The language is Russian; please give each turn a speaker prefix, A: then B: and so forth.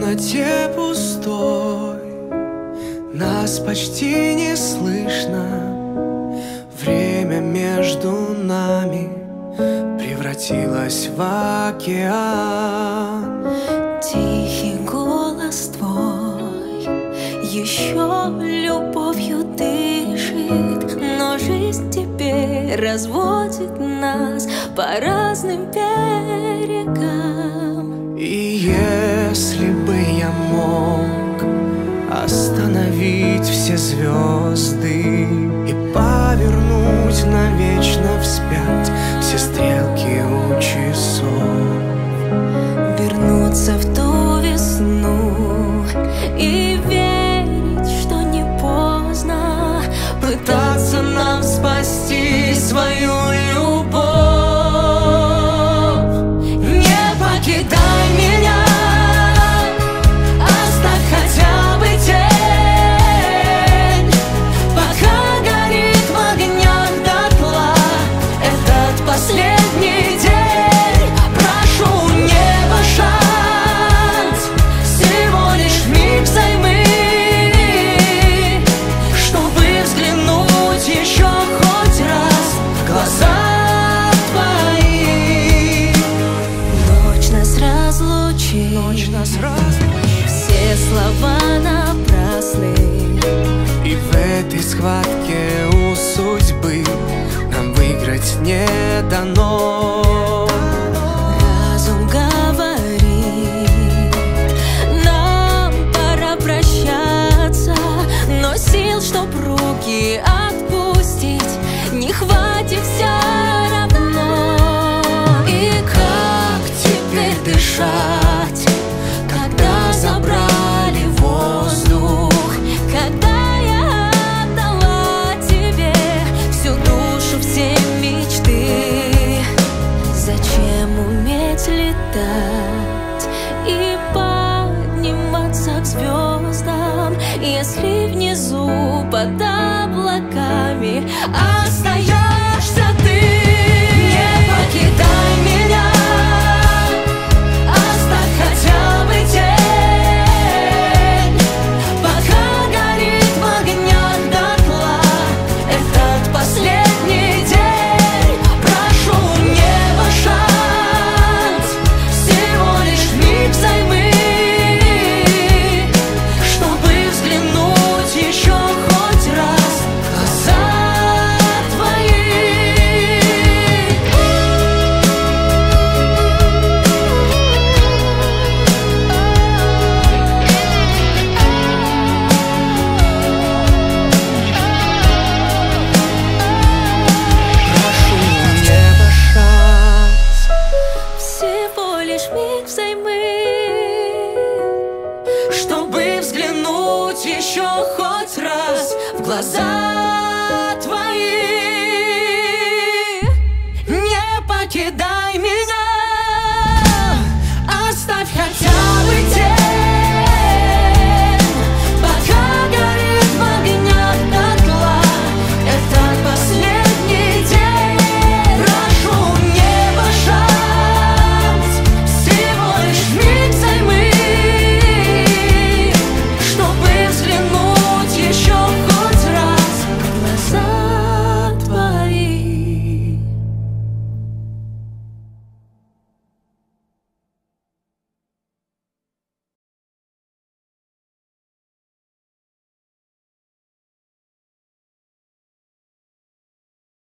A: темноте пустой нас почти не слышно. Время между нами превратилось в океан.
B: Тихий голос твой еще любовью дышит, но жизнь теперь разводит нас по разным берегам.
A: И если бы я мог остановить все звезды и повернуть навечно вспять все стрелки у часов,
B: вернуться в ту весну и верить, что не поздно,
A: пытаться нам спасти свою любовь. Не покидай меня, оставь хотя бы тень, пока горит в огнях дотла этот последний день. Прошу неба шанс, всего лишь миг взаймы, чтобы взглянуть еще хоть раз в глаза твои.
B: ночь нас разлучит, все слова напрасны,
A: И в этой схватке у судьбы нам выиграть не дано.
B: разум говорит, нам пора прощаться, но сил, чтоб руки отпустить, не хватит все равно. И как теперь дышать, когда забрали воздух, когда я отдала тебе всю душу, все мечты? Зачем уметь летать и подниматься к звездам, если внизу под облаками остаешься ты? Не покидай меня, оставь хотя бы тень, пока горит в огнях дотла этот последний день. Прошу неба шанс, всего лишь миг взаймы, чтобы взглянуть еще хоть раз в глаза твои. Прошу неба шанс, всего лишь миг взаймы, чтобы взглянуть еще хоть раз в глаза